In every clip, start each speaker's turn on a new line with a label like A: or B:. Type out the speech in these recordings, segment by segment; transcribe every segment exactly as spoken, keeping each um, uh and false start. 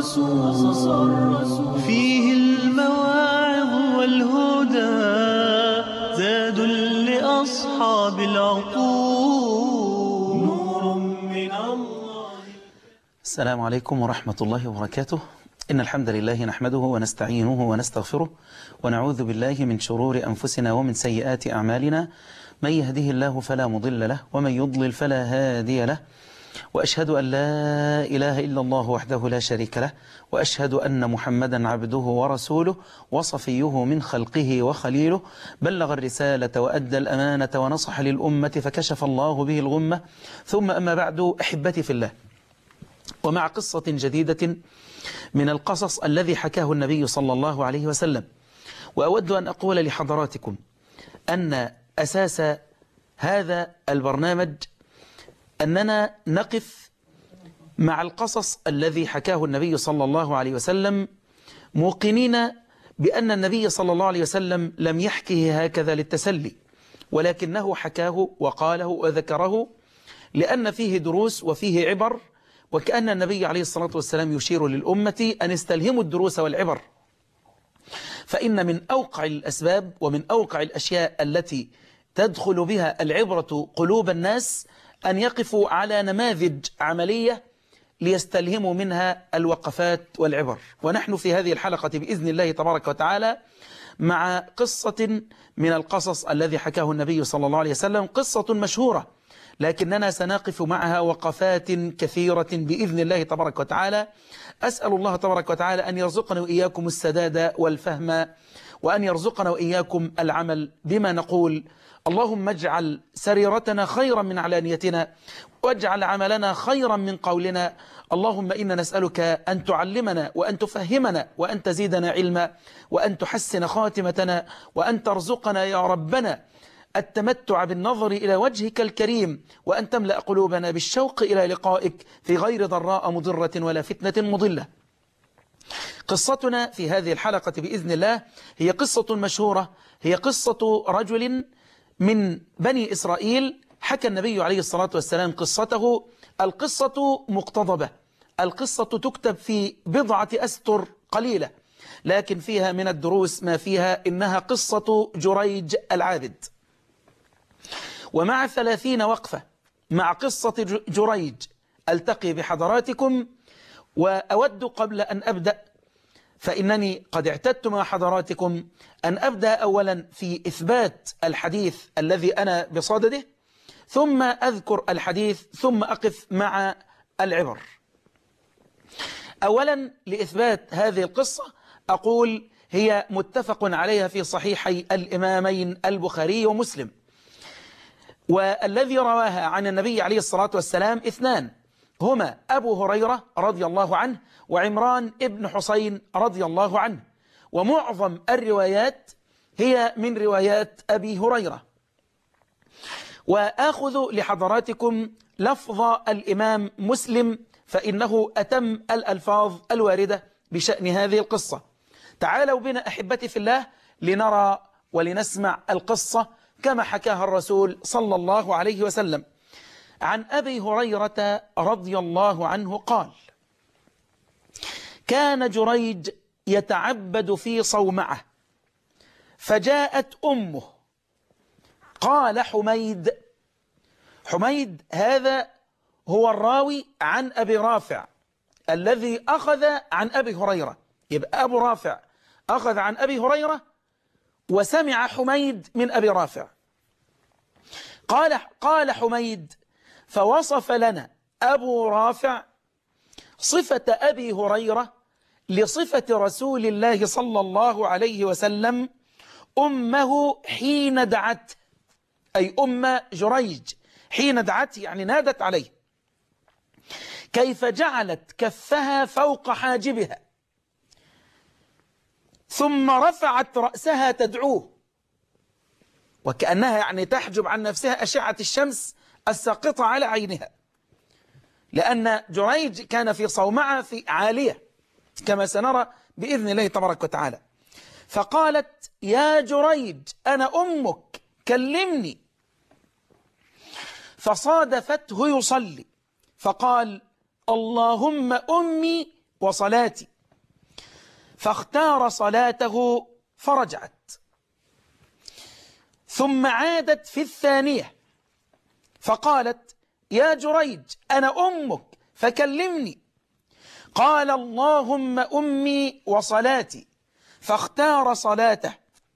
A: الرسول فيه المواعظ والهدى زاد لأصحاب العقول نور من الله.
B: السلام عليكم ورحمة الله وبركاته. إن الحمد لله نحمده ونستعينه ونستغفره ونعوذ بالله من شرور أنفسنا ومن سيئات أعمالنا. من يهده الله فلا مضل له ومن يضلل فلا هادي له، وأشهد أن لا إله إلا الله وحده لا شريك له، وأشهد أن محمدا عبده ورسوله وصفيه من خلقه وخليله، بلغ الرسالة وأدى الأمانة ونصح للأمة فكشف الله به الغمة. ثم أما بعد، أحبتي في الله، ومع قصة جديدة من القصص الذي حكاه النبي صلى الله عليه وسلم، وأود أن أقول لحضراتكم أن أساس هذا البرنامج أننا نقف مع القصص الذي حكاه النبي صلى الله عليه وسلم، موقنين بأن النبي صلى الله عليه وسلم لم يحكه هكذا للتسلي، ولكنه حكاه وقاله وذكره لأن فيه دروس وفيه عبر، وكأن النبي عليه الصلاة والسلام يشير للأمة أن استلهموا الدروس والعبر. فإن من أوقع الأسباب ومن أوقع الأشياء التي تدخل بها العبرة قلوب الناس أن يقفوا على نماذج عملية ليستلهموا منها الوقفات والعبر. ونحن في هذه الحلقة بإذن الله تبارك وتعالى مع قصة من القصص الذي حكاه النبي صلى الله عليه وسلم، قصة مشهورة لكننا سنقف معها وقفات كثيرة بإذن الله تبارك وتعالى. أسأل الله تبارك وتعالى أن يرزقنا وإياكم السداد والفهم، وأن يرزقنا وإياكم العمل بما نقول. اللهم اجعل سريرتنا خيرا من علانيتنا، واجعل عملنا خيرا من قولنا. اللهم إنا نسألك أن تعلمنا وأن تفهمنا وأن تزيدنا علما وأن تحسن خاتمتنا وأن ترزقنا يا ربنا التمتع بالنظر إلى وجهك الكريم، وأن تملأ قلوبنا بالشوق إلى لقائك في غير ضراء مضرة ولا فتنة مضلة. قصتنا في هذه الحلقة بإذن الله هي قصة مشهورة، هي قصة رجل من بني إسرائيل حكى النبي عليه الصلاة والسلام قصته. القصة مقتضبة، القصة تكتب في بضعة أسطر قليلة، لكن فيها من الدروس ما فيها. إنها قصة جريج العابد. ومع ثلاثين وقفة مع قصة جريج ألتقي بحضراتكم، وأود قبل أن أبدأ، فإنني قد اعتدت مع حضراتكم أن أبدأ أولا في إثبات الحديث الذي أنا بصدده، ثم أذكر الحديث، ثم أقف مع العبر. أولا لإثبات هذه القصة أقول هي متفق عليها في صحيحي الإمامين البخاري ومسلم، والذي رواها عن النبي عليه الصلاة والسلام اثنان، هما أبو هريرة رضي الله عنه وعمران ابن حسين رضي الله عنه، ومعظم الروايات هي من روايات أبي هريرة. وآخذ لحضراتكم لفظ الإمام مسلم فإنه أتم الألفاظ الواردة بشأن هذه القصة. تعالوا بنا أحبتي في الله لنرى ولنسمع القصة كما حكاها الرسول صلى الله عليه وسلم. عن أبي هريرة رضي الله عنه قال: كان جريج يتعبد في صومعة، فجاءت أمه. قال حميد، حميد هذا هو الراوي عن أبي رافع الذي أخذ عن أبي هريرة، يبقى أبو رافع أخذ عن أبي هريرة وسمع حميد من أبي رافع. قال قال حميد: فوصف لنا أبو رافع صفة أبي هريرة لصفة رسول الله صلى الله عليه وسلم أمه حين دعت، أي أم جريج حين دعت يعني نادت عليه، كيف جعلت كفها فوق حاجبها ثم رفعت رأسها تدعوه، وكأنها يعني تحجب عن نفسها أشعة الشمس الساقطة على عينها، لأن جريج كان في صومعة في عالية كما سنرى بإذن الله تبارك وتعالى. فقالت: يا جريج أنا أمك كلمني. فصادفته يصلي فقال: اللهم أمي وصلاتي، فاختار صلاته فرجعت، ثم عادت في الثانية فقالت: يا جريج أنا أمك فكلمني. قال: اللهم أمي وصلاتي، فاختار صلاته.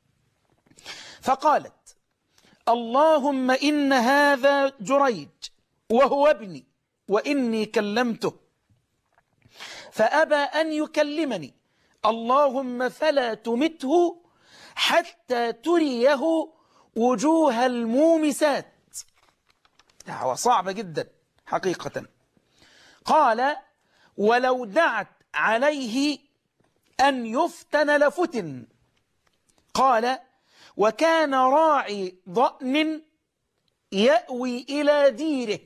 B: فقالت: اللهم إن هذا جريج وهو ابني وإني كلمته فأبى أن يكلمني، اللهم فلا تمته حتى تريه وجوه المومسات. دعوة صعبة جدا حقيقة. قال: ولو دعت عليه أن يفتن لفتن. قال: وكان راعي ضأن يأوي إلى ديره.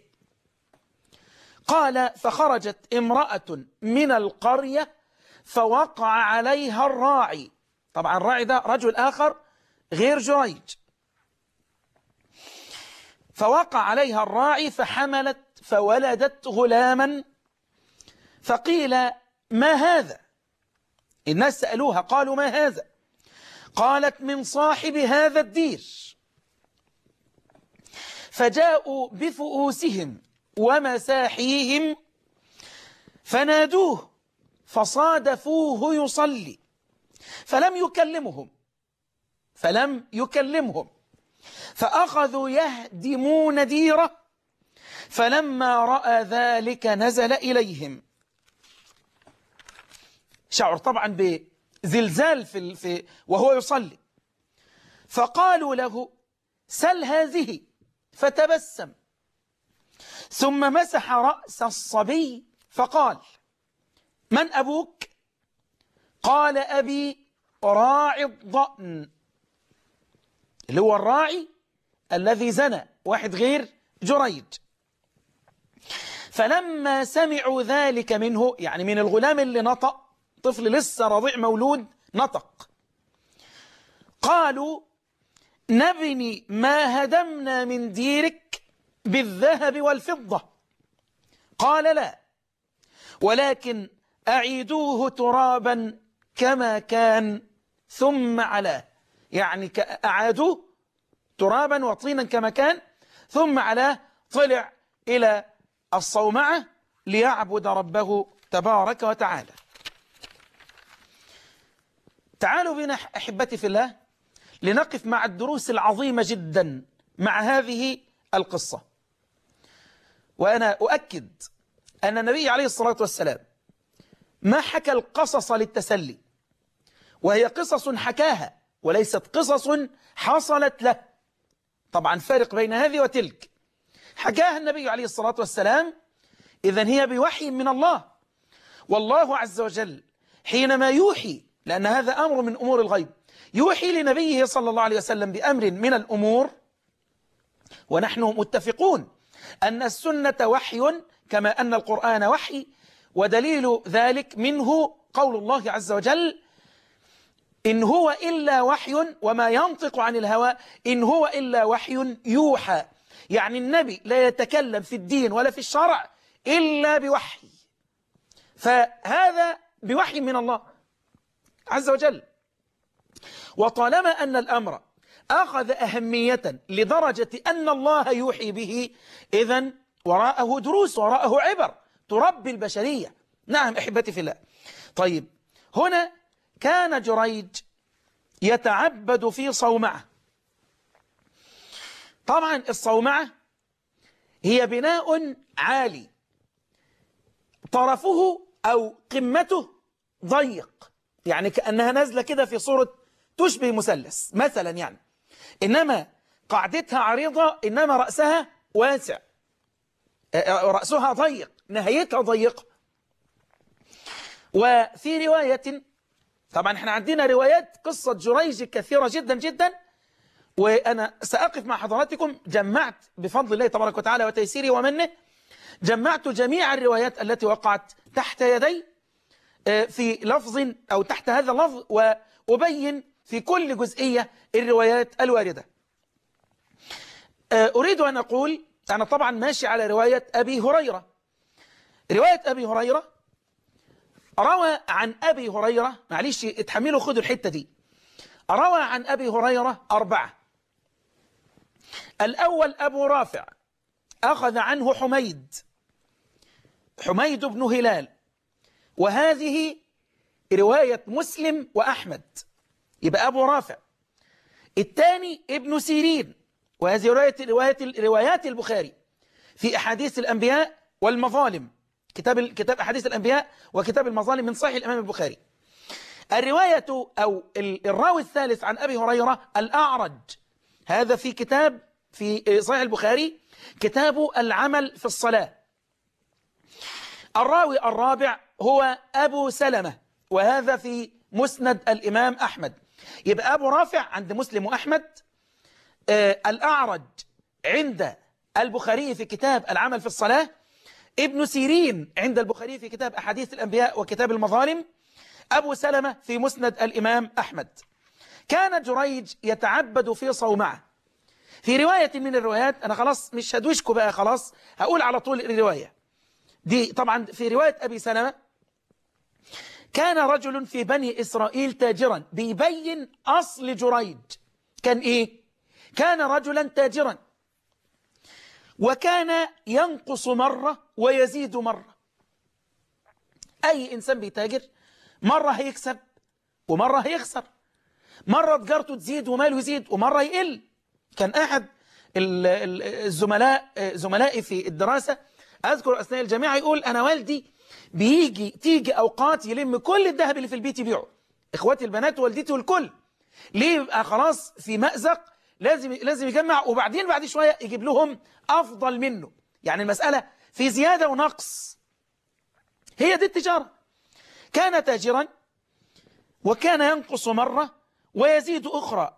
B: قال: فخرجت امرأة من القرية فوقع عليها الراعي. طبعا الراعي ده رجل آخر غير جريج. فوقع عليها الراعي فحملت فولدت غلاما، فقيل: ما هذا؟ الناس سألوها قالوا: ما هذا؟ قالت: من صاحب هذا الدير. فجاءوا بفؤوسهم ومساحيهم فنادوه فصادفوه يصلي فلم يكلمهم فلم يكلمهم فأخذوا يهدمون ديره، فلما رأى ذلك نزل إليهم. شعر طبعا بزلزال في في وهو يصلي، فقالوا له: سل هذه، فتبسم ثم مسح رأس الصبي فقال: من أبوك؟ قال: أبي راعي الضأن، اللي هو الراعي الذي زنى، واحد غير جريج. فلما سمعوا ذلك منه، يعني من الغلام اللي نطق، طفل لسه رضيع مولود نطق، قالوا: نبني ما هدمنا من ديرك بالذهب والفضة. قال: لا، ولكن أعيدوه ترابا كما كان ثم علاه، يعني أعادوه ترابا وطينا كما كان ثم علاه، طلع إلى الصومعة ليعبد ربه تبارك وتعالى. تعالوا بنا أحبتي في الله لنقف مع الدروس العظيمة جدا مع هذه القصة. وأنا أؤكد أن النبي عليه الصلاة والسلام ما حكى القصص للتسلي، وهي قصص حكاها وليست قصص حصلت له. طبعا فارق بين هذه وتلك. حكاها النبي عليه الصلاة والسلام، إذن هي بوحي من الله. والله عز وجل حينما يوحي، لأن هذا أمر من أمور الغيب، يوحي لنبيه صلى الله عليه وسلم بأمر من الأمور، ونحن متفقون أن السنة وحي كما أن القرآن وحي، ودليل ذلك منه قول الله عز وجل: إن هو إلا وحي وما ينطق عن الهوى إن هو إلا وحي يوحى. يعني النبي لا يتكلم في الدين ولا في الشرع إلا بوحي، فهذا بوحي من الله عز وجل. وطالما أن الأمر أخذ أهمية لدرجة أن الله يوحي به، إذن وراءه دروس، وراءه عبر تربي البشرية. نعم أحبتي في الله. طيب، هنا كان جريج يتعبد في صومعة. طبعا الصومعة هي بناء عالي طرفه أو قمته ضيق، يعني كأنها نازلة كده في صورة تشبه مثلث مثلا يعني، إنما قاعدتها عريضة، إنما رأسها واسع، رأسها ضيق، نهايتها ضيقة. وفي رواية، طبعا احنا عندنا روايات قصة جريج كثيرة جدا جدا، وأنا سأقف مع حضراتكم، جمعت بفضل الله تبارك وتعالى وتيسيره ومنه، جمعت جميع الروايات التي وقعت تحت يدي في لفظ أو تحت هذا اللفظ، وأبين في كل جزئية الروايات الواردة. أريد أن أقول أنا طبعا ماشي على رواية أبي هريرة. رواية أبي هريرة روى عن أبي هريرة، معلش اتحملوا خدوا الحتة دي، روى عن أبي هريرة أربعة. الأول أبو رافع أخذ عنه حميد حميد بن هلال، وهذه رواية مسلم وأحمد، يبقى أبو رافع. الثاني ابن سيرين، وهذه رواية روايات روايات البخاري في أحاديث الأنبياء والمظالم، كتاب كتاب أحاديث الأنبياء وكتاب المظالم من صحيح الإمام البخاري. الرواية أو الراوي الثالث عن أبي هريرة الأعرج، هذا في كتاب في صحيح البخاري كتاب العمل في الصلاة. الراوي الرابع هو أبو سلمة، وهذا في مسند الإمام أحمد. يبقى أبو رافع عند مسلم وأحمد، آه الأعرج عند البخاري في كتاب العمل في الصلاة، ابن سيرين عند البخاري في كتاب أحاديث الأنبياء وكتاب المظالم، أبو سلمة في مسند الإمام أحمد. كان جريج يتعبد في صومعة. في رواية من الروايات، أنا خلاص مش هدوشكم بقى، خلاص هقول على طول الرواية دي. طبعا في رواية أبي سلمة كان رجل في بني إسرائيل تاجرا، بيبين أصل جريج كان إيه؟ كان رجلا تاجرا، وكان ينقص مرة ويزيد مرة. أي إنسان بيتاجر مرة هيكسب ومرة هيخسر، مرة تجارته تزيد وماله يزيد ومرة يقل. كان أحد الزملاء زملائي في الدراسة أذكر أثناء الجامعة يقول أنا والدي بيجي تيجي أوقات يلم كل الذهب اللي في البيت يبيعه، إخواتي البنات ووالدتي والكل، ليه؟ يبقى خلاص في مأزق، لازم لازم يجمع، وبعدين بعد شوية يجيب لهم أفضل منه. يعني المسألة في زيادة ونقص، هي دي التجارة. كان تاجرا وكان ينقص مرة ويزيد أخرى.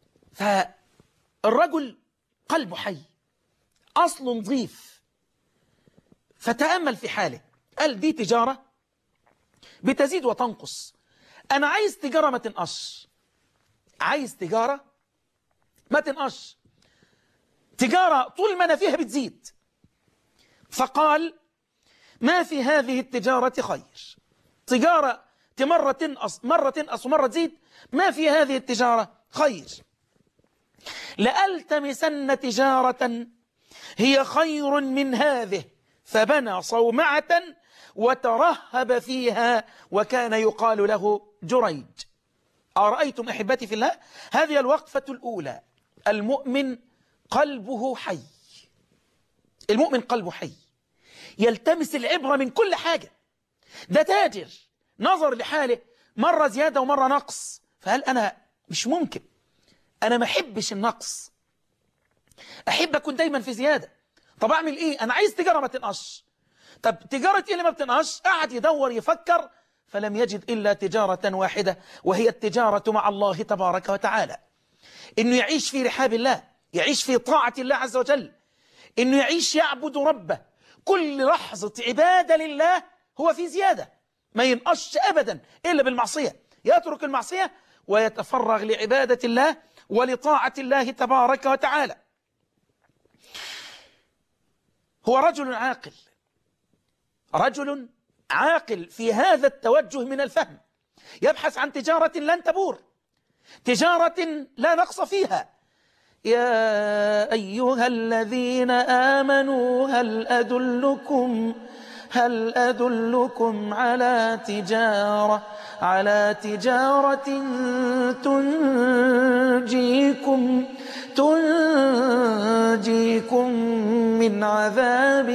B: فالرجل قلبه حي، أصل نظيف، فتأمل في حاله، قال دي تجارة بتزيد وتنقص، أنا عايز تجارة ما تنقص، عايز تجارة ما تنقص، تجارة طول ما أنا فيها بتزيد. فقال ما في هذه التجارة خير، تجارة مرة تنقص مرة تنقص ومرة تزيد، ما في هذه التجارة خير. لألتمسن تجارة هي خير من هذه، فبنى صومعة وترهب فيها، وكان يقال له جريج. أرأيتم أحبتي في الله؟ هذه الوقفة الأولى. المؤمن قلبه حي، المؤمن قلبه حي، يلتمس العبرة من كل حاجة. ده تاجر نظر لحاله، مرة زيادة ومرة نقص، فهل أنا مش ممكن، أنا ما أحبش النقص، أحب أكون دايما في زيادة. طب أعمل إيه؟ أنا عايز تجارة ما تنقص. طب تجارة إيه اللي ما بتنقص؟ قعد يدور يفكر، فلم يجد إلا تجارة واحدة، وهي التجارة مع الله تبارك وتعالى. إنه يعيش في رحاب الله، يعيش في طاعة الله عز وجل، إنه يعيش يعبد ربه، كل لحظة عبادة لله هو في زيادة، ما ينقصش أبدا إلا بالمعصية، يترك المعصية ويتفرغ لعبادة الله ولطاعة الله تبارك وتعالى. هو رجل عاقل، رجل عاقل في هذا التوجه من الفهم، يبحث عن تجارة لن تبور، تجارة لا نقص فيها. يا أيها الذين آمنوا هل أدلكم هل أدلكم على تجارة على تجارة تنجيكم تنجيكم من عذاب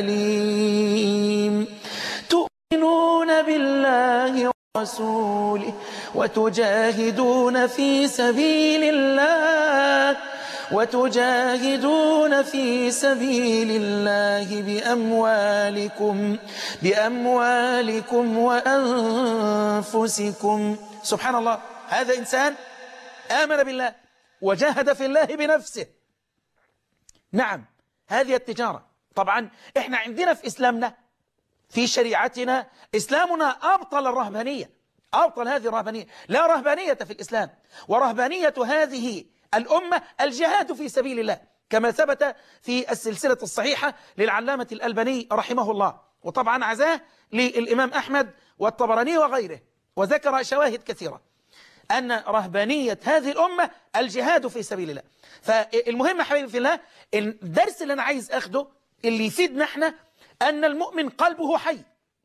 B: أليم، تؤمنون بالله ورسوله وتجاهدون في سبيل الله وتجاهدون في سبيل الله بأموالكم بأموالكم وأنفسكم. سبحان الله، هذا إنسان آمن بالله وجاهد في الله بنفسه. نعم، هذه التجارة. طبعا احنا عندنا في إسلامنا، في شريعتنا، إسلامنا أبطل الرهبانية، أبطل هذه الرهبانية. لا رهبانية في الإسلام، ورهبانية هذه الأمة الجهاد في سبيل الله، كما ثبت في السلسلة الصحيحة للعلامة الألباني رحمه الله. وطبعا عزاه للإمام أحمد والطبراني وغيره، وذكر شواهد كثيرة أن رهبانية هذه الأمة الجهاد في سبيل الله. فالمهم حبيبي في الله، الدرس اللي أنا عايز أخده اللي يفيدنا احنا أن المؤمن قلبه حي،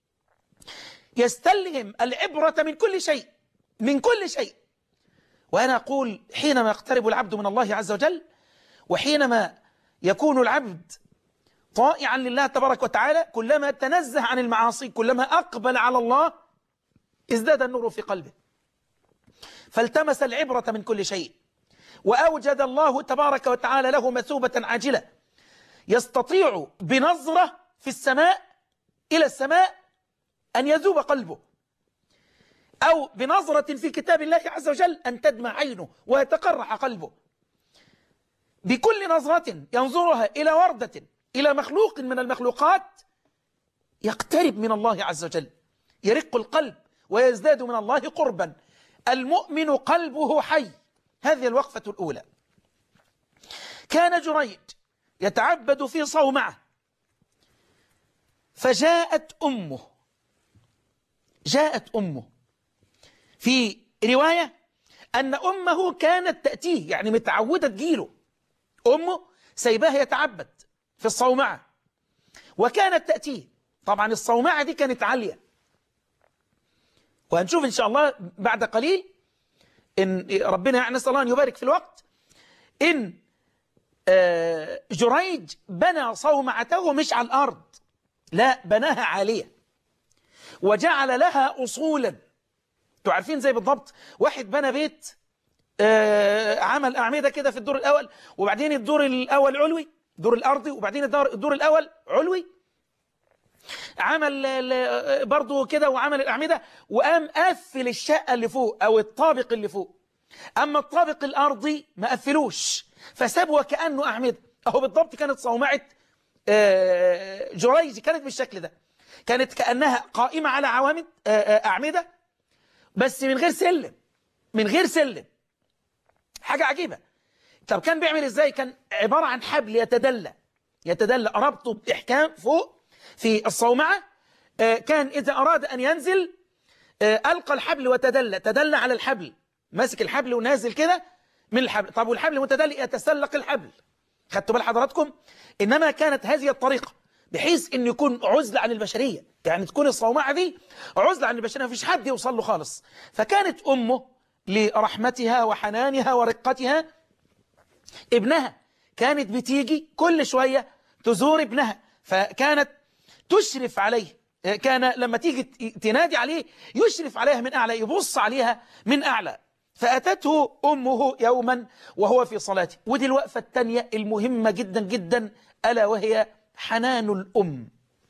B: يستلهم العبرة من كل شيء، من كل شيء. وأنا أقول حينما يقترب العبد من الله عز وجل، وحينما يكون العبد طائعا لله تبارك وتعالى، كلما تنزه عن المعاصي، كلما أقبل على الله، ازداد النور في قلبه، فالتمس العبرة من كل شيء، وأوجد الله تبارك وتعالى له مثوبة عاجلة، يستطيع بنظرة في السماء إلى السماء أن يذوب قلبه، أو بنظرة في كتاب الله عز وجل أن تدمع عينه ويتقرح قلبه. بكل نظرة ينظرها إلى وردة، إلى مخلوق من المخلوقات، يقترب من الله عز وجل، يرق القلب ويزداد من الله قربا. المؤمن قلبه حي. هذه الوقفة الأولى. كان جريج يتعبد في صومعة، فجاءت أمه، جاءت أمه في رواية أن أمه كانت تأتيه، يعني متعودة تجيله، أمه سيباه يتعبد في الصومعة وكانت تأتيه. طبعا الصومعة دي كانت عالية، وهنشوف إن شاء الله بعد قليل إن ربنا يعني نسأل الله أن يبارك في الوقت، إن جريج بنى صومعته مش على الأرض، لا، بناها عالية وجعل لها أصولا. تعرفين زي بالضبط واحد بنى بيت، عمل أعمدة كده في الدور الأول، وبعدين الدور الأول علوي، الدور الأرضي، وبعدين الدور الأول علوي، عمل برضو كده وعمل الأعمدة، وقام قفل الشقة اللي فوق أو الطابق اللي فوق. أما الطابق الأرضي ما قفلوش، فسابوا كأنه أعمدة. أهو بالضبط كانت صومعة جريج كانت بالشكل ده، كانت كأنها قائمة على عوامد أعمدة، بس من غير سلم، من غير سلم، حاجة عجيبة. طب كان بيعمل إزاي؟ كان عبارة عن حبل يتدلى، يتدلى ربطه بإحكام فوق في الصومعة. كان إذا أراد أن ينزل ألقى الحبل وتدلى، تدلى على الحبل، ماسك الحبل ونازل كده من الحبل. طب والحبل متدلي يتسلق الحبل، خدتوا بال حضراتكم؟ إنما كانت هذه الطريقة بحيث أن يكون عزلة عن البشرية، يعني تكون الصومعة دي عزلة عن البشرية، مفيش حد يوصل له خالص. فكانت أمه لرحمتها وحنانها ورقتها، ابنها كانت بتيجي كل شوية تزور ابنها، فكانت تشرف عليه، كان لما تيجي تنادي عليه يشرف عليها من أعلى، يبص عليها من أعلى. فأتته أمه يوما وهو في صلاته. ودي الوقفة الثانية المهمة جدا جدا، ألا وهي حنان الأم.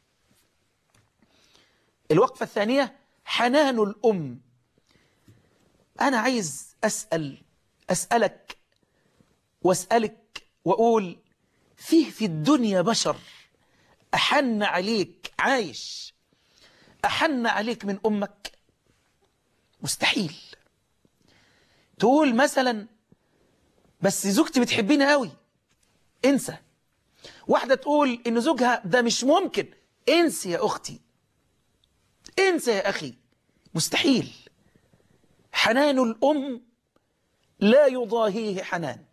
B: الوقفة الثانية حنان الأم. أنا عايز أسأل أسألك وأسألك وأقول، فيه في الدنيا بشر أحن عليك عايش أحن عليك من أمك؟ مستحيل. تقول مثلا بس زوجتي بتحبيني قوي، انسى. واحدة تقول إن زوجها ده مش ممكن، انسى يا أختي، انسى يا أخي، مستحيل. حنان الأم لا يضاهيه حنان.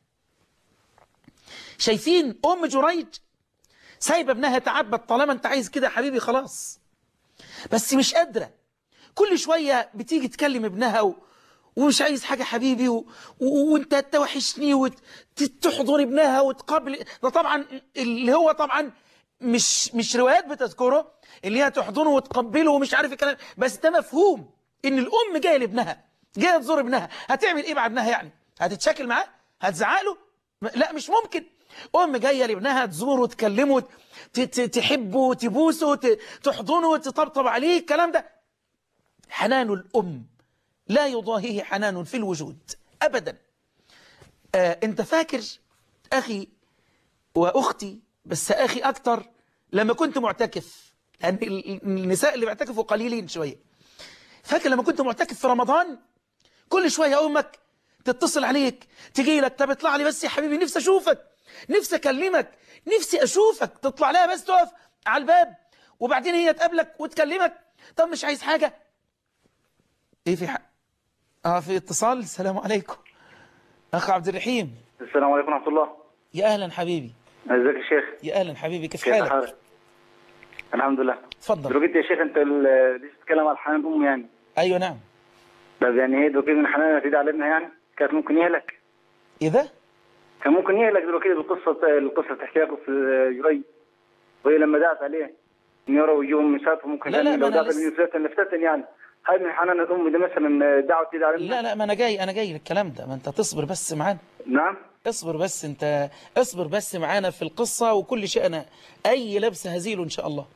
B: شايفين أم جريج سايبة ابنها يتعبد، طالما انت عايز كده يا حبيبي خلاص، بس مش قادرة. كل شوية بتيجي تكلم ابنها و... ومش عايز حاجة حبيبي و... و... وانت توحشني وتحضن ابنها وتقابل. ده طبعا اللي هو طبعا مش مش روايات بتذكره، اللي هي تحضنه وتقبله ومش عارف الكلام، بس ده مفهوم ان الام جايه لابنها، جايه تزور ابنها. هتعمل ايه مع ابنها يعني؟ هتتشاكل معاه؟ هتزعق له؟ لا، مش ممكن. ام جايه لابنها تزوره وتكلمه، تحبه تبوسه تحضنه تطبطب عليه، الكلام ده. حنان الام لا يضاهيه حنان في الوجود ابدا. آه انت فاكر اخي واختي، بس اخي اكتر لما كنت معتكف، لان النساء اللي بيعتكفوا قليلين شويه. فاكر لما كنت معتكف في رمضان، كل شويه امك تتصل عليك، تجي لك، طب اطلع لي بس يا حبيبي، نفسي اشوفك، نفسي اكلمك، نفسي اشوفك. تطلع لها بس تقف على الباب وبعدين هي تقابلك وتكلمك. طب مش عايز حاجة؟ ايه في حق؟ اه في اتصال. السلام عليكم اخ عبد الرحيم.
C: السلام عليكم ورحمة الله.
B: يا اهلا حبيبي.
C: ازيك يا شيخ؟
B: يا اهلا حبيبي، كيف
C: كيف
B: حالك؟
C: حالك؟ الحمد لله.
B: اتفضل.
C: دلوقتي يا شيخ انت ال- ليش تتكلم عن حنان الام يعني؟
B: ايوه نعم.
C: طب يعني هي دلوقتي من حنان هتدعي على ابنها يعني؟ كانت ممكن يهلك.
B: اذا
C: كان ممكن يهلك دلوقتي بالقصة القصة تحكيها قصة جري. وهي لما دعت عليه ان يروا وجوههم مسافة ممكن
B: لا لا،
C: يعني
B: ما
C: لو
B: أنا
C: دعت
B: لسه-
C: لفتن لفتن يعني. هاي من حنان الام ده مثلا دعوة تدعي على ابنها؟
B: لا لا، ما انا جاي انا جاي للكلام ده. ما انت تصبر بس معانا.
C: نعم؟
B: اصبر بس، انت اصبر بس معانا في القصة، وكل شيء انا اي لبس هزيل ان شاء الله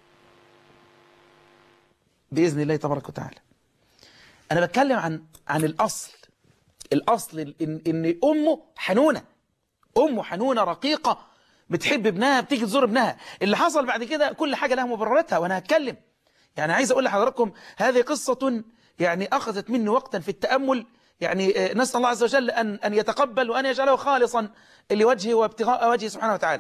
B: بإذن الله تبارك وتعالى. انا بتكلم عن عن الاصل. الاصل ان ان امه حنونة، امه حنونة رقيقة، بتحب ابنها، بتيجي تزور ابنها. اللي حصل بعد كده كل حاجة لها مبرراتها، وانا هتكلم. يعني عايز اقول لحضراتكم هذه قصة يعني اخذت مني وقتا في التأمل. يعني نسأل الله عز وجل ان ان يتقبل وان يجعله خالصا لوجهه وابتغاء وجهه سبحانه وتعالى.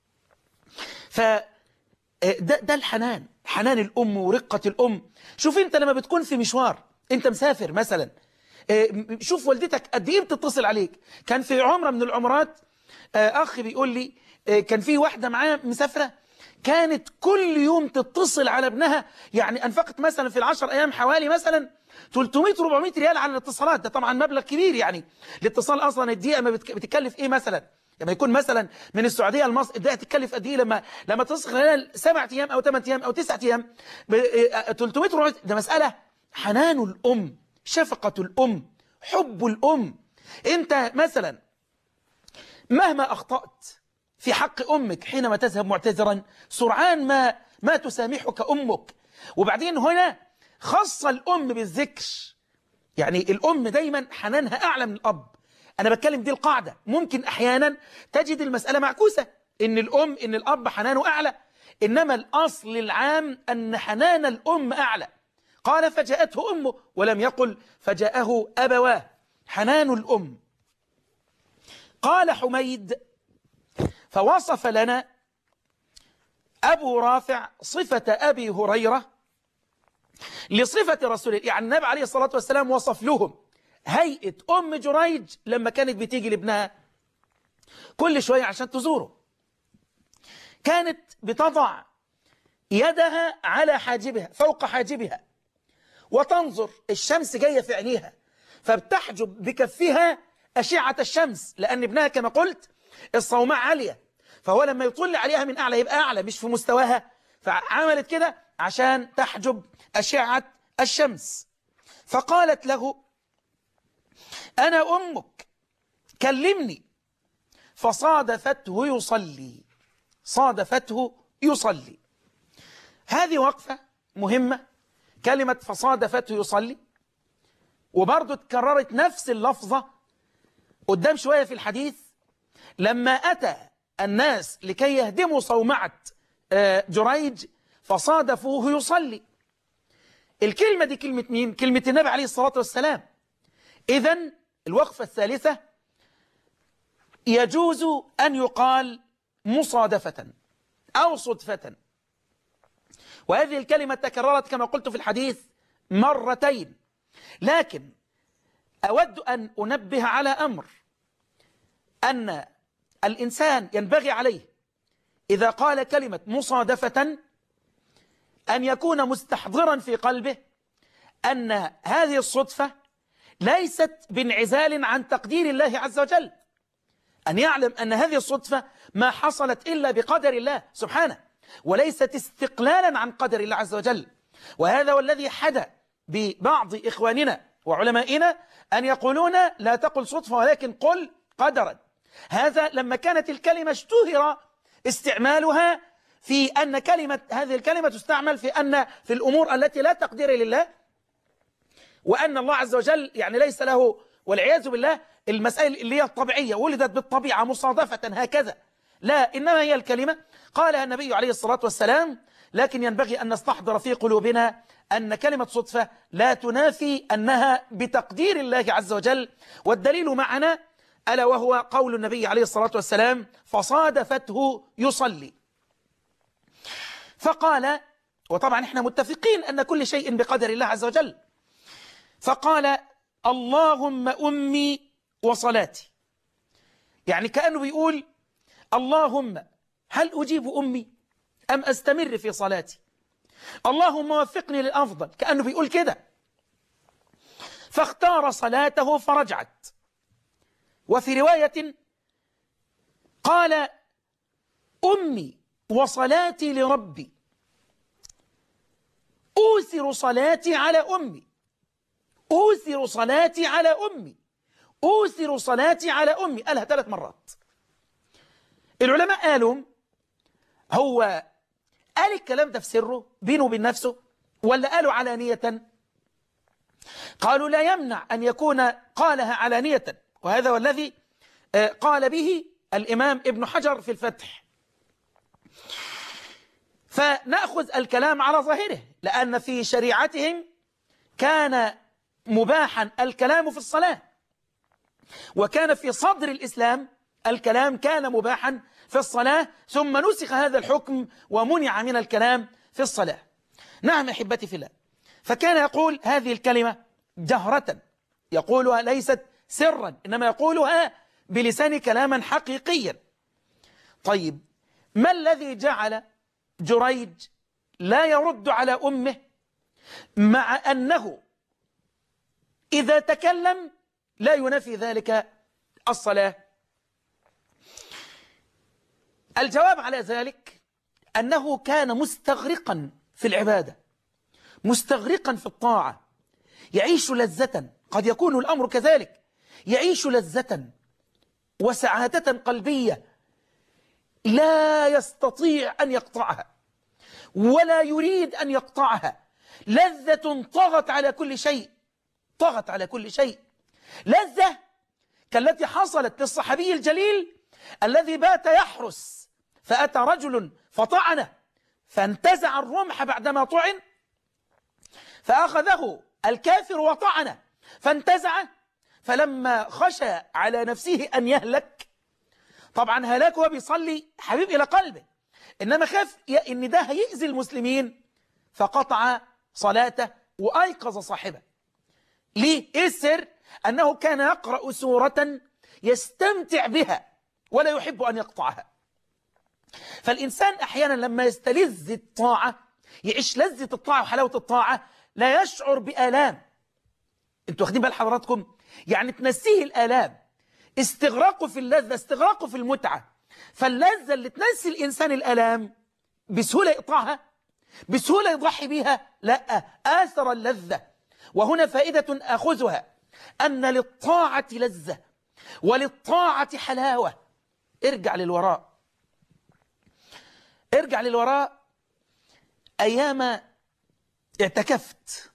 B: ف ده, ده الحنان، حنان الأم ورقة الأم. شوف أنت لما بتكون في مشوار، أنت مسافر مثلا، شوف والدتك قد إيه بتتصل عليك. كان في عمرة من العمرات أخ بيقول لي كان في واحدة معاه مسافرة، كانت كل يوم تتصل على ابنها. يعني أنفقت مثلا في العشر أيام حوالي مثلا ثلاثمائة أربعمائة ريال على الاتصالات. ده طبعا مبلغ كبير. يعني الاتصال أصلا الدقيقة ما بتكلف إيه مثلا؟ لما يكون مثلا من السعودية لمصر الدقيقة تتكلف قد ايه؟ لما لما تصل خلال سبعة ايام او ثمانية ايام او تسعة ايام ثلاثمائة أربعمائة. ده مسألة حنان الام، شفقة الام، حب الام. انت مثلا مهما اخطأت في حق امك حينما تذهب معتذرا، سرعان ما ما تسامحك امك. وبعدين هنا خص الام بالذكر. يعني الام دايما حنانها اعلى من الاب. أنا بتكلم دي القاعدة. ممكن أحيانا تجد المسألة معكوسة، إن الأم إن الأب حنانه أعلى، إنما الأصل العام أن حنان الأم أعلى. قال فجاءته أمه، ولم يقل فجاءه أبواه. حنان الأم. قال حميد فوصف لنا أبو رافع صفة أبي هريرة لصفة رسول الله. يعني النبي عليه الصلاة والسلام وصف لهم هيئة أم جريج لما كانت بتيجي لابنها كل شوية عشان تزوره. كانت بتضع يدها على حاجبها، فوق حاجبها، وتنظر الشمس جاية في عينيها، فبتحجب بكفها أشعة الشمس، لأن ابنها كما قلت الصومعة عالية، فهو لما يطل عليها من أعلى يبقى أعلى مش في مستواها، فعملت كده عشان تحجب أشعة الشمس. فقالت له أنا أمك كلمني. فصادفته يصلي، صادفته يصلي. هذه وقفة مهمة، كلمة فصادفته يصلي. وبرضه تكررت نفس اللفظة قدام شوية في الحديث لما أتى الناس لكي يهدموا صومعة جريج فصادفوه يصلي. الكلمة دي كلمة مين؟ كلمة النبي عليه الصلاة والسلام. إذن الوقفة الثالثة يجوز أن يقال مصادفة أو صدفة. وهذه الكلمة تكررت كما قلت في الحديث مرتين. لكن أود أن أنبه على أمر، أن الإنسان ينبغي عليه إذا قال كلمة مصادفة أن يكون مستحضرا في قلبه أن هذه الصدفة ليست بانعزال عن تقدير الله عز وجل، أن يعلم أن هذه الصدفة ما حصلت إلا بقدر الله سبحانه، وليست استقلالا عن قدر الله عز وجل. وهذا والذي حدا ببعض إخواننا وعلمائنا أن يقولون لا تقل صدفة ولكن قل قدرا. هذا لما كانت الكلمة اشتهر استعمالها في أن كلمة هذه الكلمة تستعمل في أن في الأمور التي لا تقدير لله، وأن الله عز وجل يعني ليس له والعياذ بالله المسائل اللي هي الطبيعية ولدت بالطبيعة مصادفة هكذا. لا، إنما هي الكلمة قالها النبي عليه الصلاة والسلام. لكن ينبغي أن نستحضر في قلوبنا أن كلمة صدفة لا تنافي أنها بتقدير الله عز وجل. والدليل معنا ألا وهو قول النبي عليه الصلاة والسلام فصادفته يصلي. فقال وطبعا احنا متفقين أن كل شيء بقدر الله عز وجل. فقال اللهم أمي وصلاتي، يعني كأنه بيقول اللهم هل أجيب أمي أم أستمر في صلاتي؟ اللهم وفقني للأفضل، كأنه بيقول كده. فاختار صلاته فرجعت. وفي رواية قال أمي وصلاتي لربي، أوثر صلاتي على أمي، أوثر صلاتي على أمي، أوثر صلاتي على أمي، قالها ثلاث مرات. العلماء قالوا هو قال الكلام ده في سره بينه وبين نفسه ولا قالوا علانية؟ قالوا لا يمنع أن يكون قالها علانية، وهذا هو الذي قال به الإمام ابن حجر في الفتح. فنأخذ الكلام على ظاهره، لأن في شريعتهم كان مباحا الكلام في الصلاة، وكان في صدر الإسلام الكلام كان مباحا في الصلاة، ثم نسخ هذا الحكم ومنع من الكلام في الصلاة. نعم أحبتي في الله. فكان يقول هذه الكلمة جهرة، يقولها ليست سرا، إنما يقولها بلسان كلاما حقيقيا. طيب ما الذي جعل جريج لا يرد على أمه مع أنه إذا تكلم لا ينافي ذلك الصلاة؟ الجواب على ذلك أنه كان مستغرقا في العبادة، مستغرقا في الطاعة، يعيش لذة، قد يكون الأمر كذلك، يعيش لذة وسعادة قلبية لا يستطيع أن يقطعها ولا يريد أن يقطعها، لذة طغت على كل شيء، طغت على كل شيء، لذة كالتي حصلت للصحابي الجليل الذي بات يحرس فأتى رجل فطعنه فانتزع الرمح بعدما طعن، فأخذه الكافر وطعنه فانتزعه، فلما خشى على نفسه أن يهلك، طبعا هلاكه بيصلي حبيب إلى قلبه، إنما خاف إن ده هيأذي المسلمين فقطع صلاته وأيقظ صاحبه. ليه؟ إيه السر؟ أنه كان يقرأ سورة يستمتع بها ولا يحب أن يقطعها. فالإنسان أحيانا لما يستلذ الطاعة، يعيش لذة الطاعة وحلاوة الطاعة، لا يشعر بآلام. انتوا واخدين بال حضراتكم؟ يعني تنسيه الآلام، استغراقه في اللذة، استغراقه في المتعة. فاللذة اللي تنسي الإنسان الآلام بسهولة يقطعها، بسهولة يضحي بها، لا، آثر اللذة. وهنا فائدة أخذها، أن للطاعة لذة وللطاعة حلاوة. ارجع للوراء، ارجع للوراء أيام اعتكفت،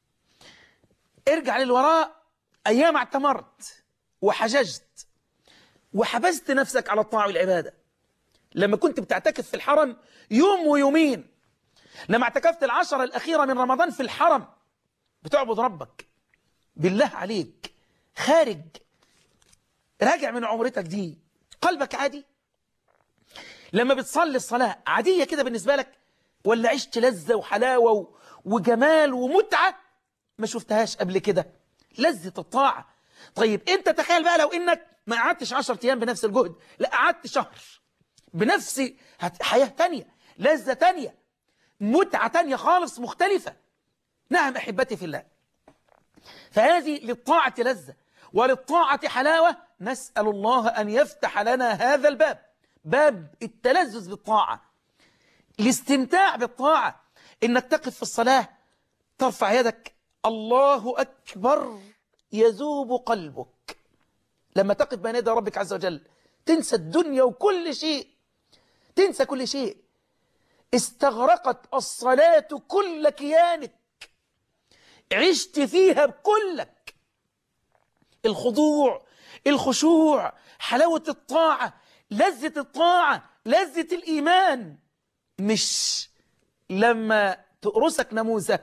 B: ارجع للوراء أيام اعتمرت وحججت وحبست نفسك على الطاعة والعبادة. لما كنت بتعتكف في الحرم يوم ويومين، لما اعتكفت العشرة الأخيرة من رمضان في الحرم بتعبد ربك، بالله عليك خارج راجع من عمرتك دي قلبك عادي؟ لما بتصلي الصلاة عادية كده بالنسبة لك، ولا عشت لذة وحلاوة وجمال ومتعة ما شفتهاش قبل كده؟ لذة الطاعة. طيب انت تخيل بقى لو انك ما قعدتش عشرة ايام بنفس الجهد، لا قعدت شهر بنفس حياة تانية، لذة تانية، متعة تانية خالص مختلفة. نعم أحبتي في الله. فهذه للطاعة لذة وللطاعة حلاوة. نسأل الله أن يفتح لنا هذا الباب، باب التلذذ بالطاعة، الاستمتاع بالطاعة، إنك تقف في الصلاة ترفع يدك الله أكبر يذوب قلبك. لما تقف بين يدي ربك عز وجل تنسى الدنيا وكل شيء، تنسى كل شيء. استغرقت الصلاة كل كيانك، عشت فيها بكلك، الخضوع، الخشوع، حلاوة الطاعة، لذة الطاعة، لذة الإيمان. مش لما تقرصك ناموسة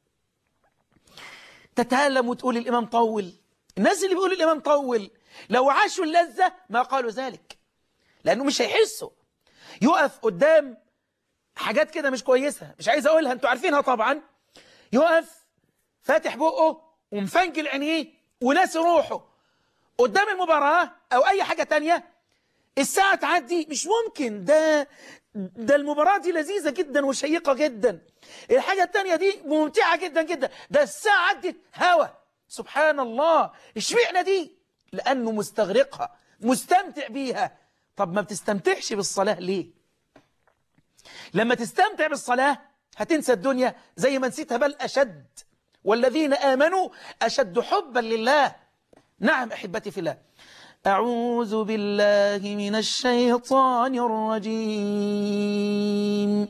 B: تتهلم وتقول الإمام طول. الناس اللي بيقولوا الإمام طول لو عاشوا اللذة ما قالوا ذلك، لأنه مش هيحسوا. يقف قدام حاجات كده مش كويسة مش عايز أقولها، أنتوا عارفينها طبعا، يقف فاتح بقه ومفنجل عينيه وناسي روحه قدام المباراة أو أي حاجة تانية، الساعة تعدي مش ممكن. ده ده المباراة دي لذيذة جدا وشيقة جدا، الحاجة التانية دي ممتعة جدا جدا، ده الساعة عدت هوا. سبحان الله، اشمعنى دي؟ لأنه مستغرقها مستمتع بيها. طب ما بتستمتعش بالصلاة ليه؟ لما تستمتع بالصلاة هتنسى الدنيا زي ما نسيتها، بل أشد. والذين آمنوا أشد حبا لله. نعم أحبتي في الله. أعوذ بالله من الشيطان الرجيم.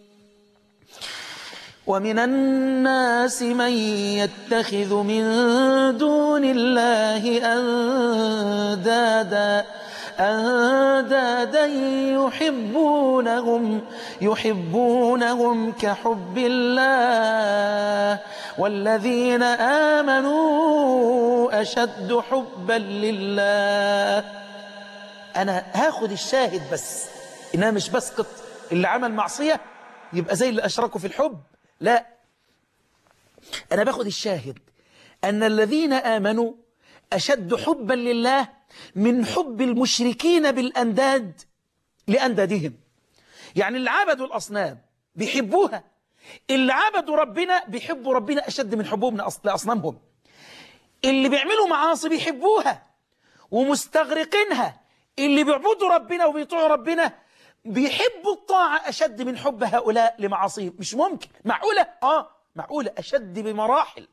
B: ومن الناس من يتخذ من دون الله أندادا أندادا يحبونهم يحبونهم كحب الله والذين آمنوا أشد حبا لله. أنا هاخد الشاهد بس، إنها مش بسقط اللي عمل معصية يبقى زي اللي أشركوا في الحب، لا، أنا باخد الشاهد أن الذين آمنوا أشد حبا لله من حب المشركين بالأنداد لأندادهم. يعني اللي عبدوا الأصنام بيحبوها، اللي عبدوا ربنا بيحبوا ربنا أشد من حبهم لأصنامهم. اللي بيعملوا معاصي بيحبوها ومستغرقينها، اللي بيعبدوا ربنا وبيطيعوا ربنا بيحبوا الطاعة أشد من حب هؤلاء لمعاصيهم. مش ممكن، معقولة؟ آه معقولة، أشد بمراحل.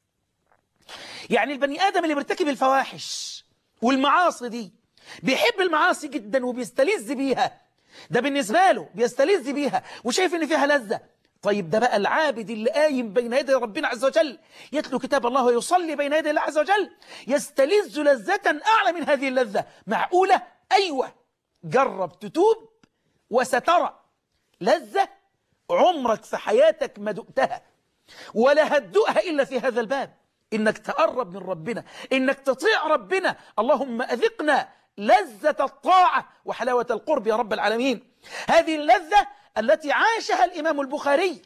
B: يعني البني آدم اللي بيرتكب الفواحش والمعاصي دي بيحب المعاصي جدا وبيستلذ بيها، ده بالنسبة له بيستلذ بيها وشايف ان فيها لذة. طيب ده بقى العابد اللي قايم بين يدي ربنا عز وجل يتلو كتاب الله ويصلي بين يدي الله عز وجل يستلذ لذة أعلى من هذه اللذة. معقولة؟ أيوة، جرب تتوب وسترى لذة عمرك في حياتك ما دقتها ولا هتدوقها إلا في هذا الباب، إنك تقرب من ربنا، إنك تطيع ربنا. اللهم أذقنا لذة الطاعة وحلاوة القرب يا رب العالمين. هذه اللذة التي عاشها الإمام البخاري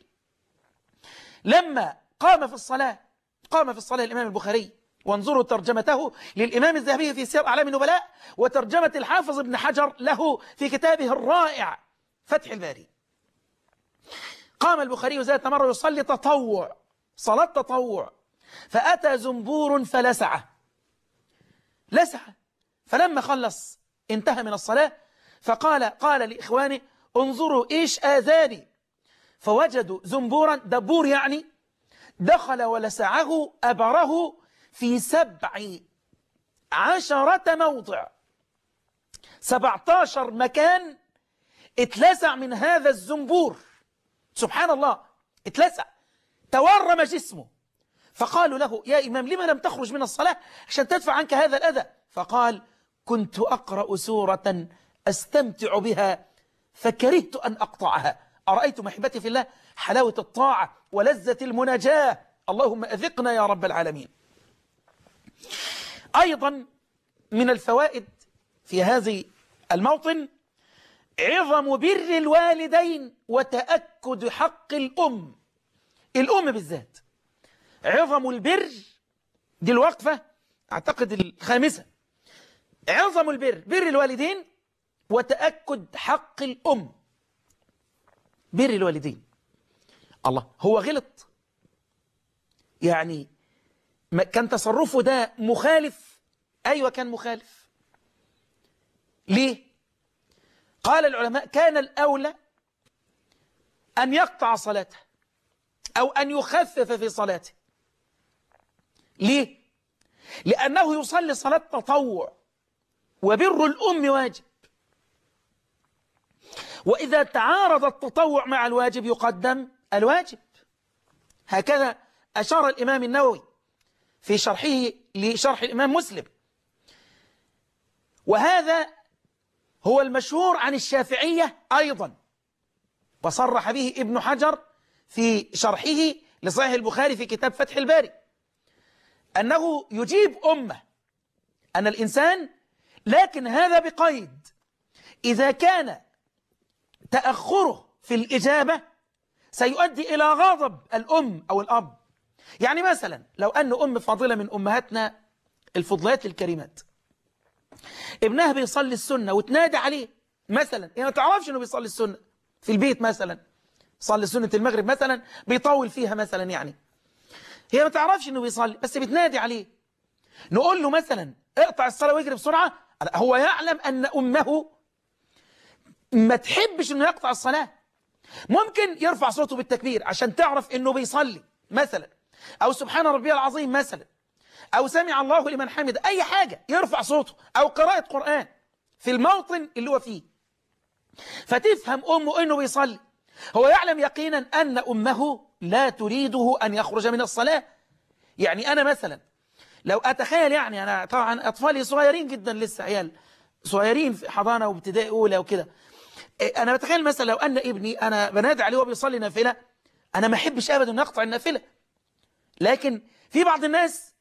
B: لما قام في الصلاة قام في الصلاة الإمام البخاري، وانظروا ترجمته للإمام الذهبي في سير أعلام النبلاء وترجمة الحافظ ابن حجر له في كتابه الرائع فتح الباري. قام البخاري ذات مرة يصلي تطوع، صلاة تطوع، فأتى زنبور فلسعه لسعه فلما خلص انتهى من الصلاة فقال قال لإخوانه انظروا إيش آذاني، فوجدوا زنبورا، دبور يعني، دخل ولسعه أبره في سبع عشرة موضع، سبعتاشر مكان اتلسع من هذا الزنبور. سبحان الله، اتلسع، تورم جسمه. فقالوا له يا إمام لما لم تخرج من الصلاة عشان تدفع عنك هذا الأذى؟ فقال كنت أقرأ سورة أستمتع بها فكرهت أن أقطعها. أرأيتم أحبتي في الله حلاوة الطاعة ولذة المناجاة؟ اللهم أذقنا يا رب العالمين. أيضا من الفوائد في هذه الموطن عظم بر الوالدين وتأكد حق الأم، الأم بالذات. عظم البر دي الوقفة أعتقد الخامسة، عظم البر بر الوالدين وتأكد حق الأم. بر الوالدين، الله هو غلط يعني كان تصرفه ده مخالف؟ أيوة كان مخالف. ليه؟ قال العلماء كان الأولى أن يقطع صلاته أو أن يخفف في صلاته. ليه؟ لأنه يصلي صلاة تطوع وبر الأم واجب، وإذا تعارض التطوع مع الواجب يقدم الواجب. هكذا أشار الإمام النووي في شرحه لشرح الإمام مسلم، وهذا هو المشهور عن الشافعية أيضا، وصرح به ابن حجر في شرحه لصحيح البخاري في كتاب فتح الباري، أنه يجيب أمه أن الإنسان، لكن هذا بقيد، إذا كان تأخره في الإجابة سيؤدي إلى غضب الأم أو الأب. يعني مثلا لو أن أم فاضلة من أمهاتنا الفضلات الكريمات ابنها بيصلي السنة وتنادي عليه مثلا، هي ما تعرفش أنه بيصلي السنة في البيت مثلا، صلي سنة المغرب مثلا بيطول فيها مثلا، يعني هي ما تعرفش أنه بيصلي بس بتنادي عليه، نقول له مثلا اقطع الصلاة ويجري بسرعة؟ هو يعلم أن أمه ما تحبش أنه يقطع الصلاة، ممكن يرفع صوته بالتكبير عشان تعرف أنه بيصلي مثلا، أو سبحان ربي العظيم مثلا، أو سمع الله لمن حمد، أي حاجة يرفع صوته، أو قراءة قرآن في الموطن اللي هو فيه، فتفهم أمه أنه بيصلي. هو يعلم يقينا أن أمه لا تريده أن يخرج من الصلاة. يعني أنا مثلا لو أتخيل، يعني أنا طبعا أطفالي صغيرين جدا لسه، عيال صغيرين في حضانة وابتدائي أولى وكده، أنا بتخيل مثلا لو أن ابني أنا بنادي عليه وبيصلي نافلة، أنا ما أحبش أبدا أن أقطع النافلة. لكن في بعض الناس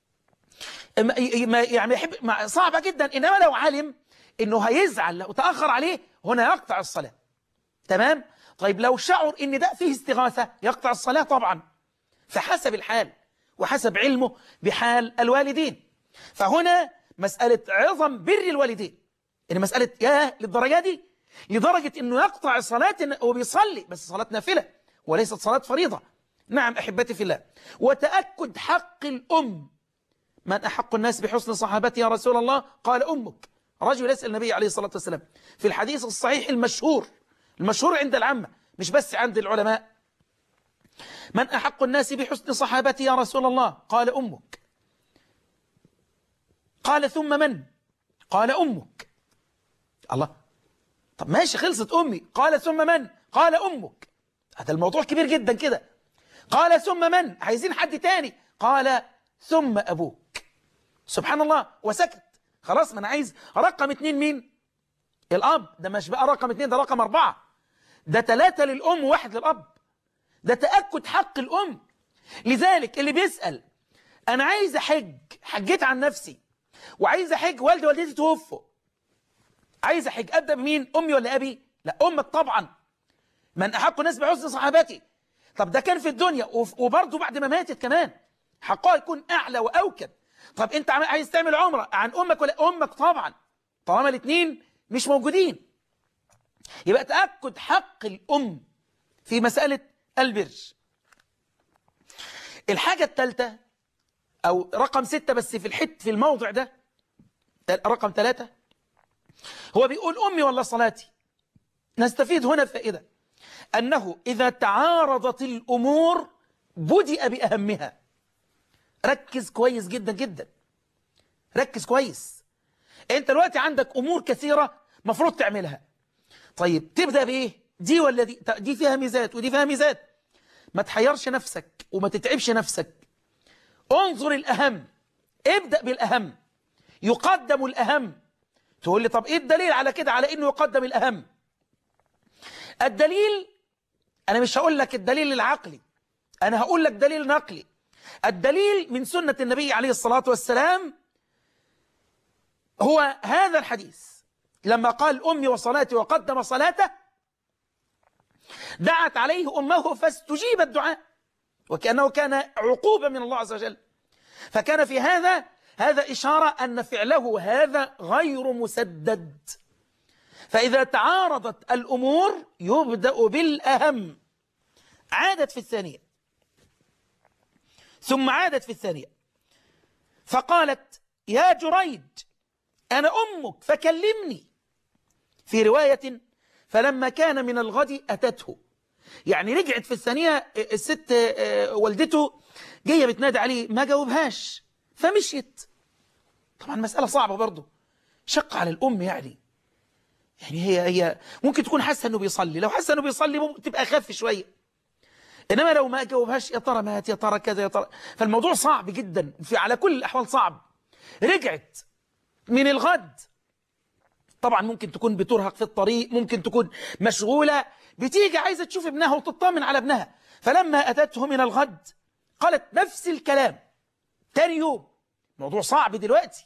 B: يعني يحب، صعبة جدا، إنما لو علم إنه هيزعل لو تأخر عليه هنا يقطع الصلاة. تمام؟ طيب لو شعر إن ده فيه استغاثة يقطع الصلاة طبعا، فحسب الحال وحسب علمه بحال الوالدين. فهنا مسألة عظم بر الوالدين، إن مسألة ياه للدرجة دي، لدرجة إنه يقطع الصلاة وبيصلي بس صلاة نافلة وليست صلاة فريضة. نعم أحبتي في الله. وتأكد حق الأم. من أحق الناس بحسن صحابتي يا رسول الله؟ قال أمك. رجل يسأل النبي عليه الصلاة والسلام في الحديث الصحيح المشهور، المشهور عند العامة مش بس عند العلماء، من أحق الناس بحسن صحابتي يا رسول الله؟ قال أمك. قال ثم من؟ قال أمك. الله، طب ماشي خلصت أمي، قال ثم من؟ قال أمك. هذا الموضوع كبير جدا كده. قال ثم من؟ عايزين حد تاني. قال ثم أبوك. سبحان الله، وسكت. خلاص، ما أنا عايز رقم اتنين مين؟ الأب. ده مش بقى رقم اتنين، ده رقم أربعة، ده ثلاثة للأم وواحد للأب. ده تأكد حق الأم. لذلك اللي بيسأل أنا عايز أحج، حجيت عن نفسي وعايز أحج، والدي والدتي توفوا، عايز أحج، أبدأ بمين؟ أمي ولا أبي؟ لا أمك طبعا. من أحق الناس بحسن صحابتي. طب ده كان في الدنيا، وبرضه بعد ما ماتت كمان حقها يكون أعلى وأوكد. طب أنت عايز تعمل عمرة عن أمك ولا أمك؟ طبعا، طالما الاثنين مش موجودين. يبقى تأكد حق الأم في مسألة البر. الحاجة الثالثة أو رقم ستة بس في الحت في الموضع ده، رقم ثلاثة، هو بيقول أمي ولا صلاتي؟ نستفيد هنا فائدة، أنه إذا تعارضت الأمور بدأ بأهمها. ركز كويس جدا جدا، ركز كويس. أنت دلوقتي عندك أمور كثيرة مفروض تعملها، طيب تبدأ بإيه؟ دي ولا دي؟ دي فيها ميزات ودي فيها ميزات. ما تحيرش نفسك وما تتعبش نفسك، انظر الأهم، ابدأ بالأهم، يقدم الأهم. تقول لي طب إيه الدليل على كده، على إنه يقدم الأهم؟ الدليل، أنا مش هقول لك الدليل العقلي، أنا هقول لك دليل نقلي. الدليل من سنة النبي عليه الصلاة والسلام هو هذا الحديث، لما قال أمي وصلاتي وقدم صلاته، دعت عليه أمه فاستجيب الدعاء، وكأنه كان عقوبة من الله عز وجل. فكان في هذا هذا إشارة أن فعله هذا غير مسدد. فإذا تعارضت الأمور يبدأ بالأهم. عادت في الثانية، ثم عادت في الثانية فقالت يا جريج أنا أمك فكلمني. في رواية فلما كان من الغد أتته، يعني رجعت في الثانية، الست والدته جاية بتنادي عليه ما جاوبهاش فمشيت. طبعا مسألة صعبة برضه، شق على الأم، يعني يعني هي هي ممكن تكون حاسة أنه بيصلي، لو حاسة أنه بيصلي ممكن تبقى أخف شوية، إنما لو ما جاوبهاش يا ترى مات يا ترى كذا يا ترى، فالموضوع صعب جدا، في على كل الأحوال صعب. رجعت من الغد، طبعا ممكن تكون بترهق في الطريق، ممكن تكون مشغولة، بتيجي عايزة تشوف ابنها وتطمن على ابنها. فلما أتته من الغد قالت نفس الكلام تاني يوم، موضوع صعب دلوقتي.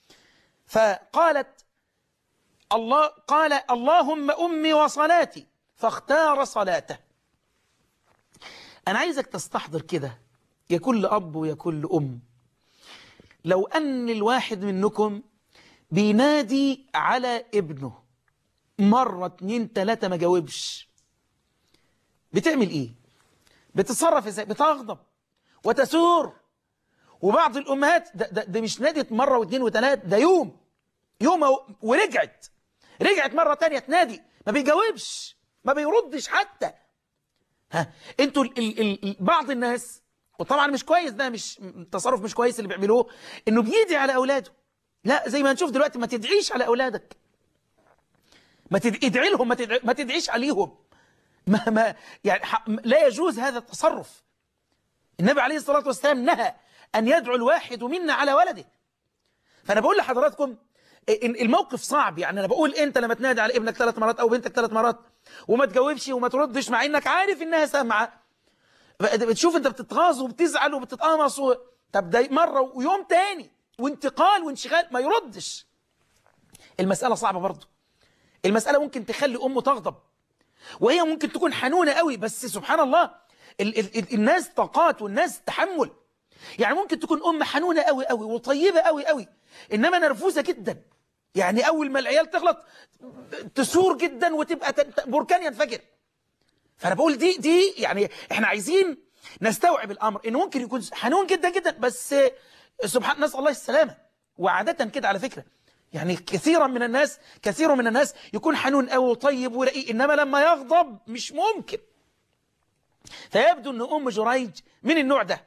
B: فقالت الله قال اللهم أمي وصلاتي فاختار صلاته. أنا عايزك تستحضر كده يا كل أب ويا كل أم، لو أن الواحد منكم بينادي على ابنه مرة اتنين تلاتة ما جاوبش، بتعمل إيه؟ بتتصرف إزاي؟ بتغضب وتسور. وبعض الأمهات ده, ده, ده مش نادت مرة واثنين وثلاثة، ده يوم يوم ورجعت رجعت مرة تانية تنادي ما بيجاوبش ما بيردش حتى. ها انتوا ال ال ال بعض الناس، وطبعا مش كويس، ده مش تصرف مش كويس اللي بيعملوه، انه بيدعي على اولاده. لا، زي ما نشوف دلوقتي، ما تدعيش على اولادك، ما تدعي لهم، ما, تدعي ما تدعيش عليهم، ما ما يعني لا يجوز هذا التصرف. النبي عليه الصلاة والسلام نهى أن يدعو الواحد منا على ولده. فأنا بقول لحضراتكم الموقف صعب. يعني أنا بقول أنت لما تنادي على ابنك ثلاث مرات أو بنتك ثلاث مرات وما تجاوبش وما تردش، مع إنك عارف إنها سامعة، بتشوف أنت بتتغاظ وبتزعل وبتتقمص و... طب ده مرة ويوم تاني وانتقال وانشغال ما يردش. المسألة صعبة برضه. المسألة ممكن تخلي أمه تغضب، وهي ممكن تكون حنونة قوي، بس سبحان الله ال ال ال الناس طاقات والناس تحمل. يعني ممكن تكون أم حنونة قوي قوي وطيبة قوي قوي، إنما نرفوزة جدا. يعني أول ما العيال تغلط تسور جدا وتبقى بركان ينفجر. فأنا بقول دي دي يعني إحنا عايزين نستوعب الأمر، إنه ممكن يكون حنون جدا جدا، بس سبحان نسأل الله السلامة. وعادة كده على فكرة، يعني كثيرا من الناس كثير من الناس يكون حنون قوي وطيب ورقيق، إنما لما يغضب مش ممكن. فيبدو أن أم جريج من النوع ده.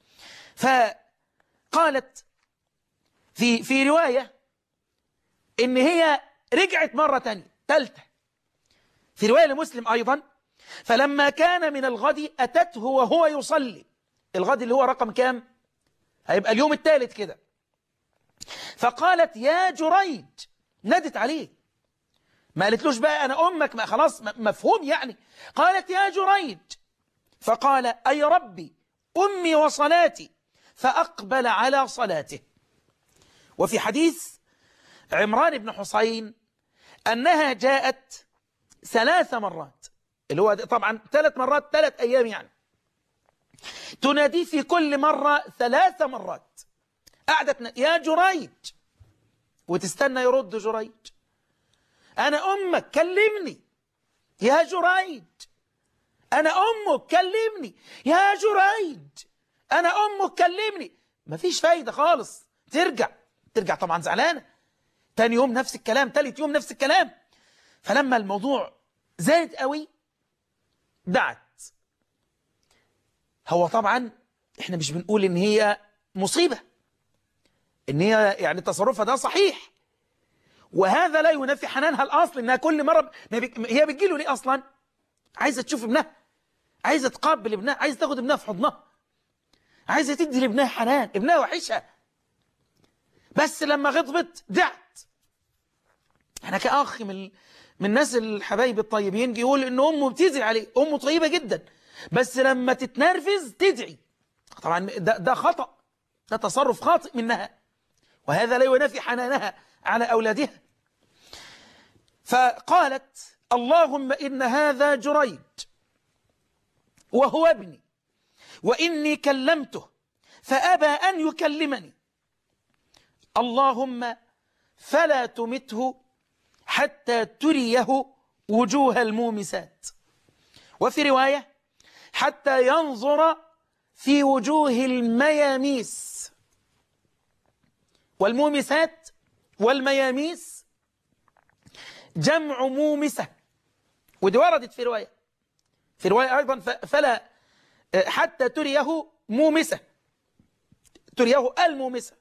B: فقالت في في رواية إن هي رجعت مرة تانية ثالثة، في رواية لمسلم أيضا، فلما كان من الغد أتته وهو يصلي. الغد اللي هو رقم كام؟ هيبقى اليوم الثالث كده. فقالت يا جريج، نادت عليه، ما قالتلوش بقى أنا أمك، ما خلاص مفهوم يعني. قالت يا جريج، فقال أي ربي أمي وصلاتي، فأقبل على صلاته. وفي حديث عمران بن حسين أنها جاءت ثلاث مرات، اللي هو طبعا ثلاث مرات ثلاث أيام يعني، تنادي في كل مرة ثلاث مرات. قعدت يا جريج وتستنى يرد جريج، أنا أمك كلمني يا جريج، أنا أمك كلمني يا جريج، أنا أمك كلمني. مفيش فايدة خالص. ترجع ترجع طبعا زعلانة. تاني يوم نفس الكلام، تالت يوم نفس الكلام. فلما الموضوع زاد قوي دعت. هو طبعا احنا مش بنقول ان هي مصيبة، ان هي يعني تصرفها ده صحيح، وهذا لا ينافي حنانها الأصل، انها كل مرة هي بتجيله ليه أصلا؟ عايزة تشوف ابنها، عايزة تقابل ابنها، عايزة تاخد ابنها في حضنها، عايزة تدي لابنها حنان، ابنها وحشها. بس لما غضبت دعت. انا كأخ من من الناس الحبايب الطيبين يقول ان امه بتدعي عليه، امه طيبة جدا، بس لما تتنرفز تدعي. طبعا ده, ده خطأ، ده تصرف خاطئ منها، وهذا لا ينافي حنانها على أولادها. فقالت اللهم إن هذا جريج وهو ابني، وإني كلمته فأبى أن يكلمني، اللهم فلا تمته حتى تريه وجوه المومسات. وفي رواية حتى ينظر في وجوه المياميس. والمومسات والمياميس جمع مومسة، ودي وردت في رواية في رواية أيضا فلا حتى تريه مومسة، تريه المومسة.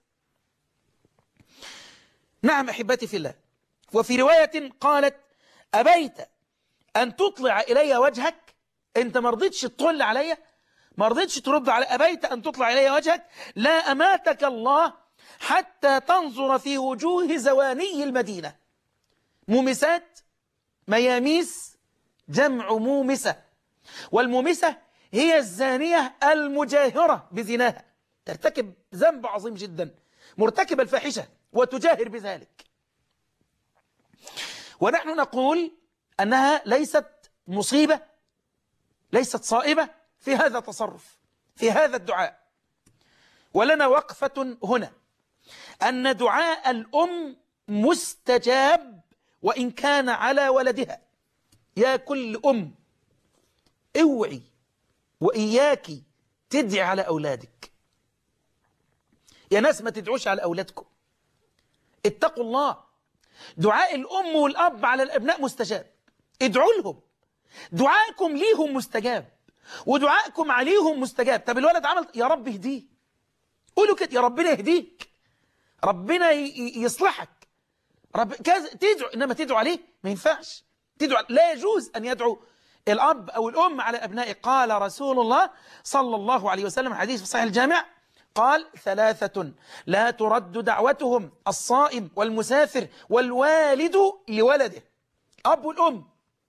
B: نعم أحبتي في الله. وفي رواية قالت أبيت أن تطلع إلي وجهك، أنت ما رضيتش تطل علي، ما رضيتش ترد على أبيت أن تطلع إلي وجهك، لا أماتك الله حتى تنظر في وجوه زواني المدينة. مومسات مياميس جمع مومسة، والمومسة هي الزانية المجاهرة بزناها، ترتكب ذنب عظيم جدا، مرتكب الفاحشة وتجاهر بذلك. ونحن نقول أنها ليست مصيبة ليست صائبة في هذا التصرف، في هذا الدعاء. ولنا وقفة هنا، أن دعاء الأم مستجاب وإن كان على ولدها. يا كل أم اوعي وإياك تدعي على أولادك. يا ناس ما تدعوش على أولادكم، اتقوا الله. دعاء الأم والأب على الأبناء مستجاب، ادعوا لهم، دعائكم ليهم مستجاب ودعائكم عليهم مستجاب. طب الولد عمل، يا رب اهديه، قولوا كده، يا ربنا يهديك، ربنا يصلحك، رب كذا، تدعو. إنما تدعو عليه ما ينفعش، تدعو، لا يجوز أن يدعو الأب أو الأم على أبنائه. قال رسول الله صلى الله عليه وسلم، حديث في صحيح الجامع، قال ثلاثة لا ترد دعوتهم: الصائم والمسافر والوالد لولده، أب والأم.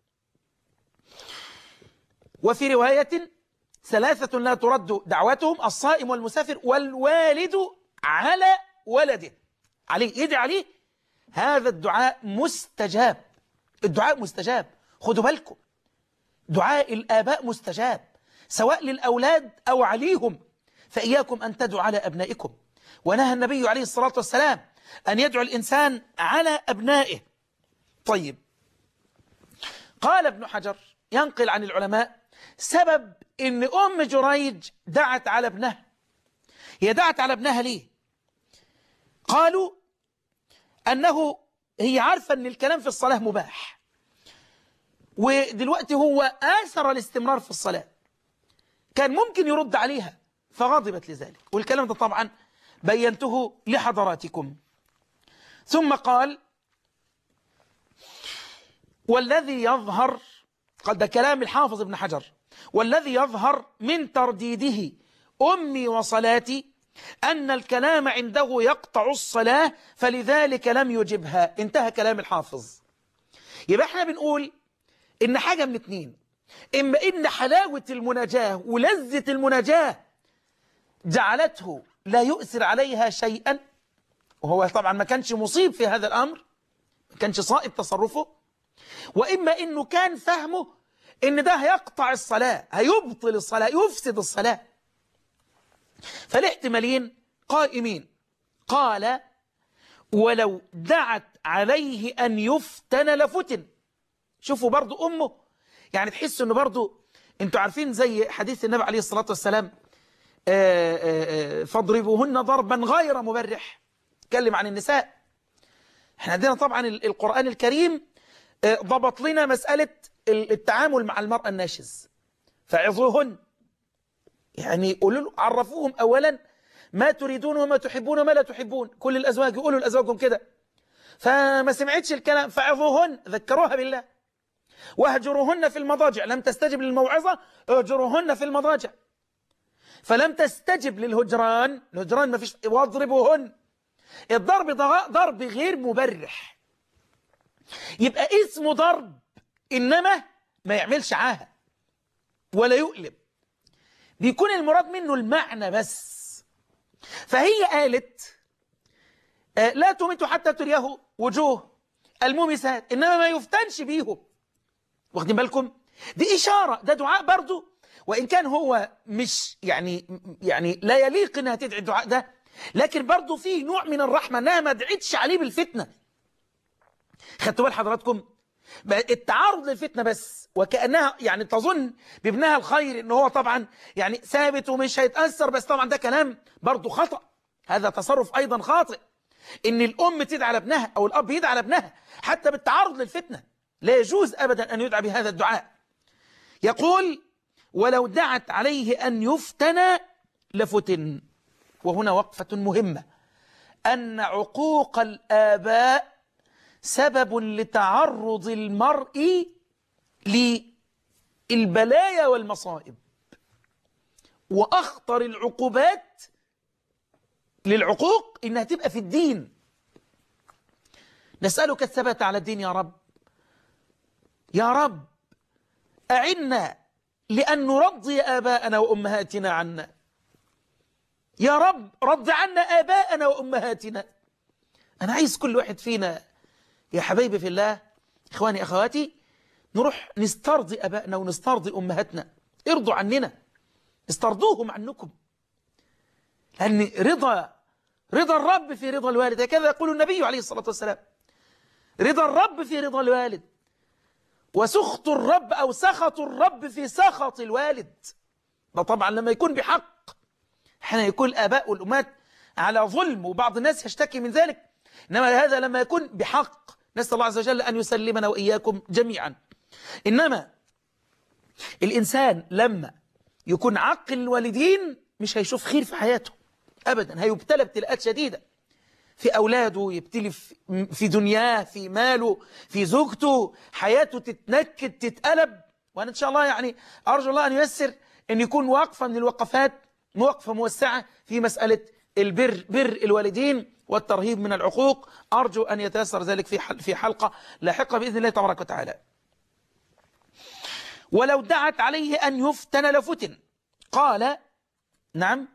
B: وفي رواية ثلاثة لا ترد دعوتهم: الصائم والمسافر والوالد على ولده، عليه، يدعي عليه. هذا الدعاء مستجاب، الدعاء مستجاب، خدوا بالكم، دعاء الآباء مستجاب سواء للأولاد أو عليهم، فإياكم أن تدعوا على أبنائكم. ونهى النبي عليه الصلاة والسلام أن يدعو الإنسان على أبنائه. طيب، قال ابن حجر ينقل عن العلماء سبب إن أم جريج دعت على ابنها. هي دعت على ابنها ليه؟ قالوا أنه هي عارفة أن الكلام في الصلاة مباح، ودلوقتي هو آثر الاستمرار في الصلاة، كان ممكن يرد عليها فغضبت لذلك، والكلام ده طبعا بينته لحضراتكم. ثم قال: والذي يظهر، قال ده كلام الحافظ ابن حجر، والذي يظهر من ترديده أمي وصلاتي أن الكلام عنده يقطع الصلاة فلذلك لم يجبها. انتهى كلام الحافظ. يبقى احنا بنقول إن حاجة من اتنين: إما إن حلاوة المناجاة ولذة المناجاة جعلته لا يؤثر عليها شيئا، وهو طبعا ما كانش مصيب في هذا الأمر، ما كانش صائب تصرفه، وإما إنه كان فهمه إن ده هيقطع الصلاة، هيبطل الصلاة، يفسد الصلاة. فالاحتمالين قائمين. قال: ولو دعت عليه أن يفتن لفتن. شوفوا برضو أمه، يعني تحسوا أنه برضو، أنتوا عارفين زي حديث النبي عليه الصلاة والسلام: فاضربوهن ضربا غير مبرح. تكلم عن النساء. احنا عندنا طبعا القرآن الكريم ضبط لنا مسألة التعامل مع المرأة الناشز. فعظوهن، يعني قولوا، عرفوهم أولا ما تريدون وما تحبون وما لا تحبون. كل الأزواج يقولوا لأزواجهم كده، فما سمعتش الكلام فعظوهن، ذكروها بالله. واهجروهن في المضاجع، لم تستجب للموعظة اهجروهن في المضاجع، فلم تستجب للهجران، الهجران ما فيش، واضربوهن. الضرب ضرب غير مبرح، يبقى اسمه ضرب، إنما ما يعملش عاهة ولا يؤلم، بيكون المراد منه المعنى بس. فهي قالت: لا تميتوا حتى تريه وجوه المومسات، إنما ما يفتنش بيهم. واخدين بالكم؟ دي إشارة، ده دعاء برضو، وإن كان هو مش يعني يعني لا يليق إنها تدعي الدعاء ده، لكن برضو فيه نوع من الرحمة إنها ما دعتش عليه بالفتنة. خدتوا بال حضراتكم؟ التعرض للفتنة بس، وكأنها يعني تظن بابنها الخير إن هو طبعا يعني ثابت ومش هيتأثر، بس طبعا ده كلام برضو خطأ، هذا تصرف أيضا خاطئ. إن الأم تدعي على ابنها أو الأب يدعي على ابنها حتى بالتعرض للفتنة، لا يجوز أبدا أن يدعى بهذا الدعاء. يقول: ولو دعت عليه أن يفتن لفتن. وهنا وقفة مهمة، أن عقوق الآباء سبب لتعرض المرء للبلايا والمصائب، وأخطر العقوبات للعقوق إنها تبقى في الدين. نسألك الثبات على الدين يا رب، يا رب أعنا لأن نرضي آباءنا وأمهاتنا عنا، يا رب رض عنا آباءنا وأمهاتنا. أنا عايز كل واحد فينا يا حبايبي في الله، إخواني أخواتي، نروح نسترضي أبائنا ونسترضي أمهاتنا، ارضوا عننا، استرضوهم عنكم، لأن رضا رضا الرب في رضا الوالد، هكذا يقول النبي عليه الصلاة والسلام، رضا الرب في رضا الوالد، وسخط الرب أو سخط الرب في سخط الوالد. ده طبعا لما يكون بحق. حين يكون الآباء والأمهات على ظلم وبعض الناس يشتكي من ذلك، إنما هذا لما يكون بحق. نسأل الله عز وجل أن يسلمنا وإياكم جميعا. إنما الإنسان لما يكون عاق الوالدين مش هيشوف خير في حياته أبدا، هيبتلى ابتلاءات شديدة في أولاده، يبتلي في دنياه، في ماله، في زوجته، حياته تتنكد تتقلب. وأنا إن شاء الله يعني أرجو الله أن ييسر أن يكون وقفة من الوقفات، وقفة موسعة في مسألة البر، بر الوالدين والترهيب من العقوق. أرجو أن يتيسر ذلك في في حلقة لاحقة بإذن الله تبارك وتعالى. ولو دعت عليه أن يفتن لفتن. قال نعم.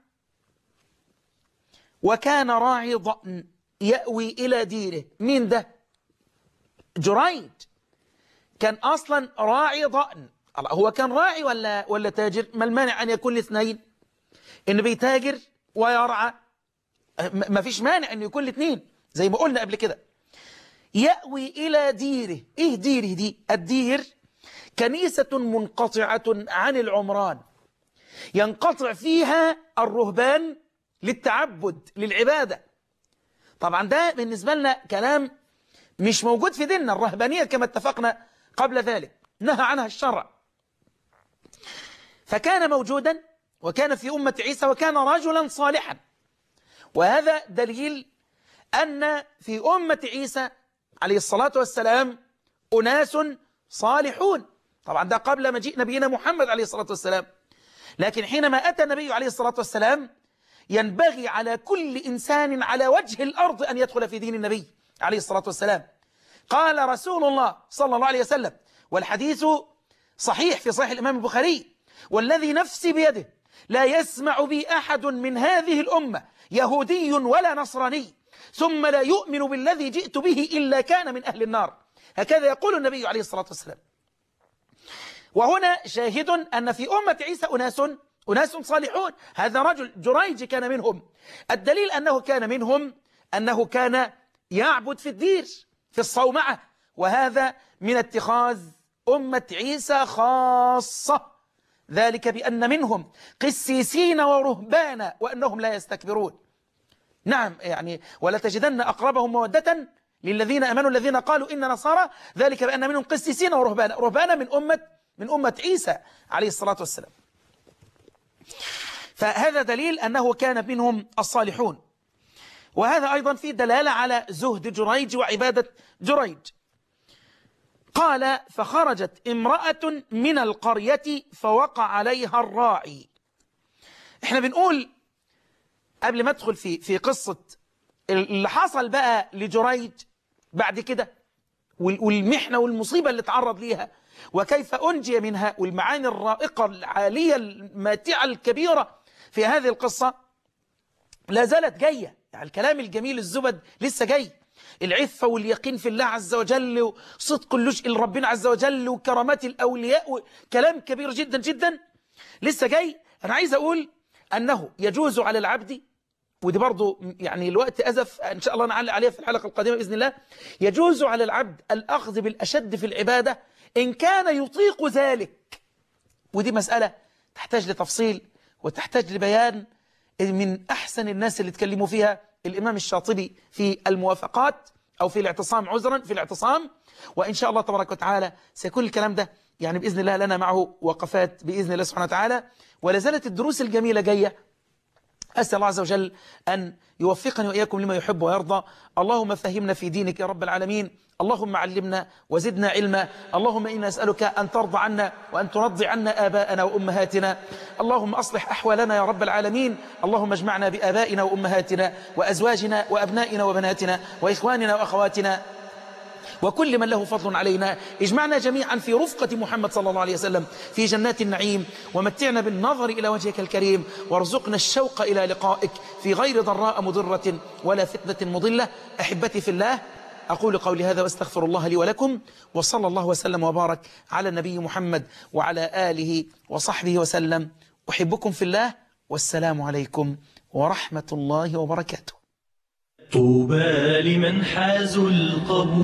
B: وكان راعي ضأن يأوي إلى ديره. مين ده؟ جريج كان أصلا راعي ضأن. هو كان راعي ولا ولا تاجر؟ ما المانع أن يكون الاثنين؟ إن بيتاجر ويرعى، ما فيش مانع أن يكون الاثنين زي ما قلنا قبل كده. يأوي إلى ديره. إيه ديره دي؟ الدير كنيسة منقطعة عن العمران، ينقطع فيها الرهبان للتعبد للعبادة. طبعا ده بالنسبة لنا كلام مش موجود في ديننا. الرهبانية كما اتفقنا قبل ذلك نهى عنها الشرع، فكان موجودا وكان في أمة عيسى وكان رجلا صالحا. وهذا دليل أن في أمة عيسى عليه الصلاة والسلام أناس صالحون. طبعا ده قبل مجيء نبينا محمد عليه الصلاة والسلام، لكن حينما أتى النبي عليه الصلاة والسلام ينبغي على كل إنسان على وجه الأرض أن يدخل في دين النبي عليه الصلاة والسلام. قال رسول الله صلى الله عليه وسلم، والحديث صحيح في صحيح الإمام البخاري: والذي نفسي بيده لا يسمع بي أحد من هذه الأمة يهودي ولا نصراني ثم لا يؤمن بالذي جئت به إلا كان من أهل النار. هكذا يقول النبي عليه الصلاة والسلام. وهنا شاهد أن في أمة عيسى أناس أناس صالحون. هذا رجل جريج كان منهم. الدليل أنه كان منهم أنه كان يعبد في الدير في الصومعة، وهذا من اتخاذ أمة عيسى خاصة، ذلك بأن منهم قسيسين ورهبانا وأنهم لا يستكبرون. نعم يعني ولا تجدن أقربهم مودة للذين أمنوا الذين قالوا إن نصارى، ذلك بأن منهم قسيسين ورهبانا، رهبانا من أمة من أمة عيسى عليه الصلاة والسلام. فهذا دليل أنه كان منهم الصالحون. وهذا أيضا فيه دلالة على زهد جريج وعبادة جريج. قال: فخرجت امرأة من القرية فوقع عليها الراعي. احنا بنقول قبل ما ادخل في في قصة اللي حصل بقى لجريج بعد كده والمحنة والمصيبة اللي تعرض ليها وكيف أنجي منها، والمعاني الرائقة العالية الماتعة الكبيرة في هذه القصة لا زالت جاية. يعني الكلام الجميل الزبد لسه جاي، العفة واليقين في الله عز وجل وصدق اللجء لربنا عز وجل وكرامات الأولياء، كلام كبير جدا جدا لسه جاي. أنا عايز أقول أنه يجوز على العبد، ودي برضو يعني الوقت أزف إن شاء الله نعلق عليها في الحلقة القادمة بإذن الله، يجوز على العبد الأخذ بالأشد في العبادة إن كان يطيق ذلك. ودي مسألة تحتاج لتفصيل وتحتاج لبيان من أحسن الناس اللي تكلموا فيها الإمام الشاطبي في الموافقات أو في الاعتصام، عذرا في الاعتصام. وإن شاء الله تبارك وتعالى سيكون الكلام ده يعني بإذن الله لنا معه وقفات بإذن الله سبحانه وتعالى، ولا زالت الدروس الجميلة جاية. أسأل الله عز وجل أن يوفقني وإياكم لما يحب ويرضى. اللهم فهمنا في دينك يا رب العالمين، اللهم علمنا وزدنا علما. اللهم إنا نسألك أن ترضى عنا وأن ترضي عنا آباءنا وأمهاتنا. اللهم أصلح أحوالنا يا رب العالمين. اللهم اجمعنا بآبائنا وأمهاتنا وأزواجنا وأبنائنا وبناتنا وإخواننا وأخواتنا وكل من له فضل علينا. اجمعنا جميعا في رفقة محمد صلى الله عليه وسلم في جنات النعيم، ومتعنا بالنظر إلى وجهك الكريم، وارزقنا الشوق إلى لقائك في غير ضراء مضرة ولا فتنة مضلة. أحبتي في الله، أقول قولي هذا واستغفر الله لي ولكم، وصلى الله وسلم وبارك على النبي محمد وعلى آله وصحبه وسلم. أحبكم في الله، والسلام عليكم ورحمة الله وبركاته.
A: طوبى لمن حازوا القبول.